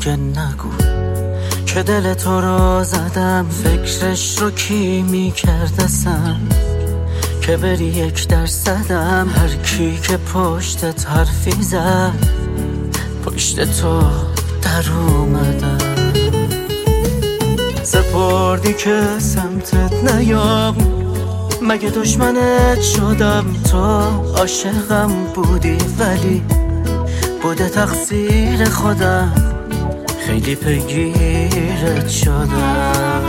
دیگه نگو که دل تو رو زدم. فکرش رو کی میکردسم که بری 1%. هر کی که پشتت حرفی زد پشت تو در اومدم. سپردی که سمتت نیام، مگه دشمنت شدم؟ تو عاشقم بودی ولی بوده تقصیر خودم، خیلی پیگیرت شدم.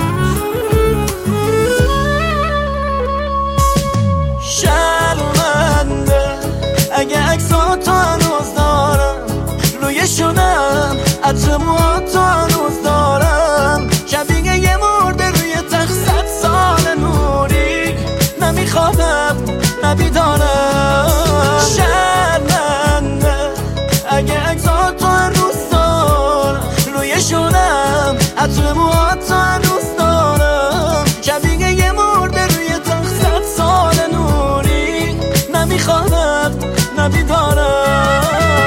شرمنده اگه عکساتو هنوز دارم، روی شونم عطر موهاتو هنوز دارم. شبیه یه مرده روی تخت 100 سال نوری، نمیخوابم نبیدارم. شرمنده اگه عکساتو هنوز دارم، روی شونم عطر موهاتو هنوز دارم. شبیه یه مرده روی تخت 100 سال نوری، نمیخوابم نبیدارم.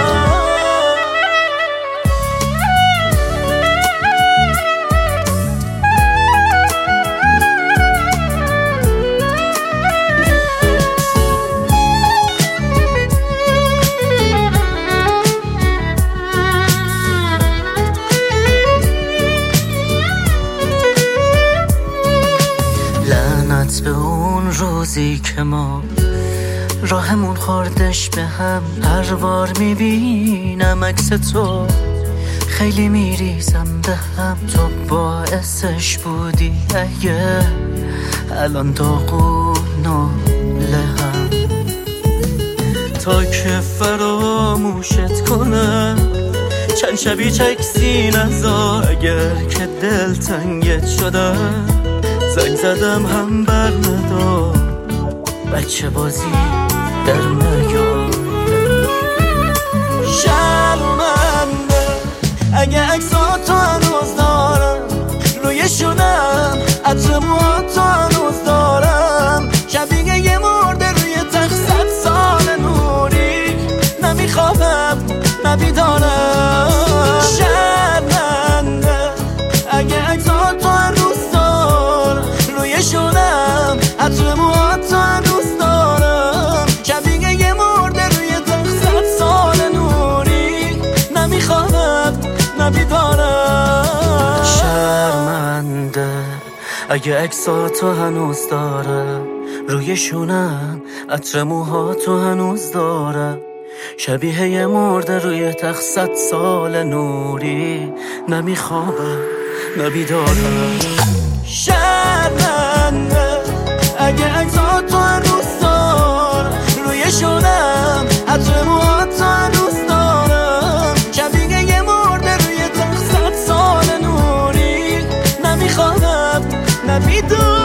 به اون روزی که ما راهمون خوردش به هم. هر بار میبینم عکس تو خیلی میریزم به هم. تو باعثش بودی اگه الان داغون و لهم. تا که فراموشت کنم چند شبی چکسی نذار. اگر که دلتنگت شدم زنگ زدم هم بر ندار. بچه بازی در نیار. شرمنده اگه عکساتو هنوز دارم، روی شونم عطر موهاتو هنوز دارم. شبیه یه مرده روی تخت 100 سال نوری، نمیخوابم نبیدارم. شرمنده اگه عکساتو هنوز دارم، روی شونم عطر موهاتو هنوز دارم. شبیه یه مرده روی تخت 100 سال نوری، نمیخوابم نبیدارم. شرمنده اگه عکساتو هنوز دارم، روی شونم عطر موهاتو هنوز دارم. شبیه یه مرده روی تخت 100 سال نوری، نمیخوابم نبیدارم. شرمنده اگه عکساتو هنوز دارم، روی شونم عطر موهاتو هنوز دارم. شبیه یه مرده روی تخت 100 سال نوری، نمیخوابم نبیدارم.